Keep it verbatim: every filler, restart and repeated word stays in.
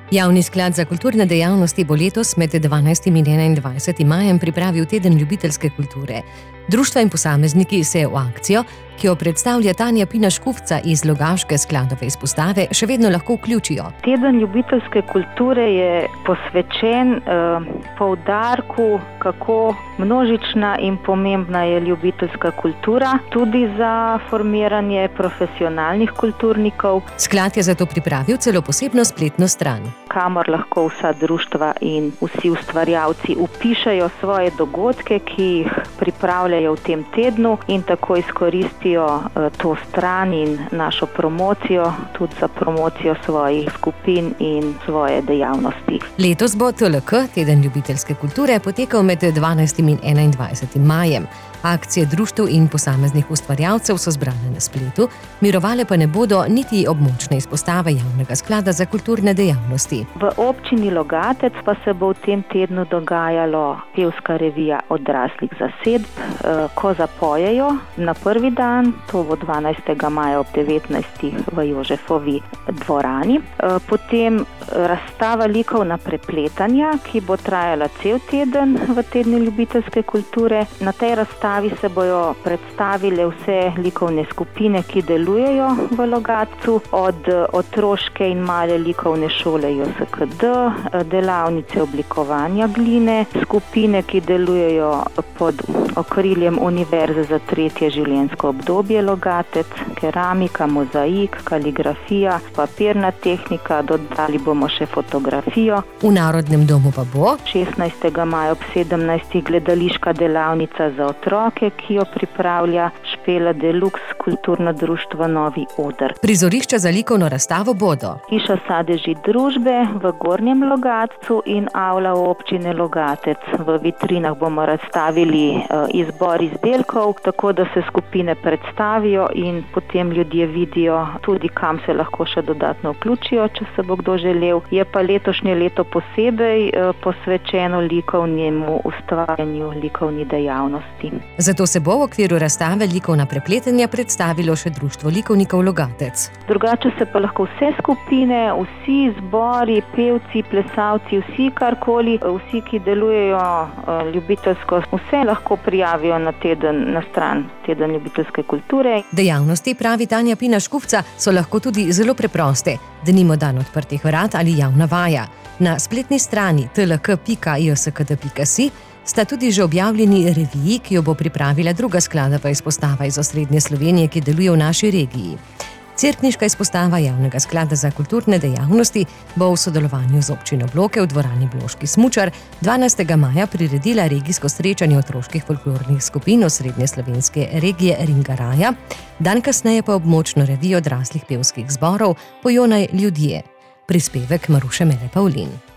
Javni sklad za kulturne dejavnosti bo letos med dvanajstim in enaindvajsetim majem pripravil teden ljubiteljske kulture. Društva in posamezniki se v akcijo, ki jo predstavlja Tanja Pina Škufca iz Logaške skladove izpostave, še vedno lahko vključijo. Teden ljubiteljske kulture je posvečen eh, poudarku, kako množična in pomembna je ljubiteljska kultura, tudi za formiranje profesionalnih kulturnikov. Sklad je zato pripravil celo posebno spletno stran, kamor lahko vsa društva in vsi ustvarjalci vpišejo svoje dogodke, ki jih pripravljajo v tem tednu in tako izkoristijo to stran in našo promocijo, tudi za promocijo svojih skupin in svoje dejavnosti. Letos bo T L K, teden ljubiteljske kulture, potekal med dvanajstim in enaindvajsetim majem. Akcije društev in posameznih ustvarjalcev so zbrane na spletu, mirovale pa ne bodo niti območne izpostave Javnega sklada za kulturne dejavnosti. V občini Logatec pa se bo v tem tednu dogajalo pevska revija odraslih zasedb, ko zapojejo na prvi dan, to bo dvanajstega maja ob devetnajstih v Jožefovi dvorani. Potem razstava likovna prepletanja, ki bo trajala cel teden v tednu ljubiteljske kulture. Na tej razstavi se bojo predstavile vse likovne skupine, ki delujejo v Logatcu, od otroške in male likovne šole J S K D, delavnice oblikovanja gline, skupine, ki delujejo pod okriljem Univerze za tretje življenjsko obdobje Logatec, keramika, mozaik, kaligrafija, papirna tehnika, dodali bomo še fotografijo. V Narodnem domu pa bo šestnajstega maja ob sedemnajstih gledališka delavnica za otroke, ki jo pripravlja Špela Deluxe kulturno društvo Novi Oder. Prizorišča za likovno razstavo bodo hiša sadeži družbe v Gornjem Logatcu in avla občine Logatec. V vitrinah bomo razstavili izbor izdelkov, tako da se skupine predstavijo in potem ljudje vidijo tudi, kam se lahko še dodatno vključijo, če se bo kdo želel. Je pa letošnje leto posebej posvečeno likovnemu ustvarjanju, likovni dejavnosti. Zato se bo v okviru razstave likovna prepletanja predstavilo še Društvo likovnikov Logatec. Drugače se pa lahko vse skupine, vsi zbori, pevci, plesalci, vsi karkoli, vsi, ki delujejo ljubiteljsko, vse lahko prijavijo na teden, na stran teden ljubiteljske kulture. Dejavnosti, pravi Tanja Pina Škufca, so lahko tudi zelo preproste, denimo dan odprtih vrat ali javna vaja. Na spletni strani t l k pika j s k d pika si sta tudi že objavljeni reviji, ki jo bo pripravila druga skladova izpostava iz osrednje Slovenije, ki deluje v naši regiji. Cerkniška izpostava Javnega sklada za kulturne dejavnosti bo v sodelovanju z občino Bloke v dvorani Bloški smučar dvanajstega maja priredila regijsko srečanje otroških folklornih skupin osrednje slovenske regije Ringaraja, dan kasneje pa območno revijo odraslih pevskih zborov Pojonaj ljudje. Prispevek Maruše Mele Pavlin.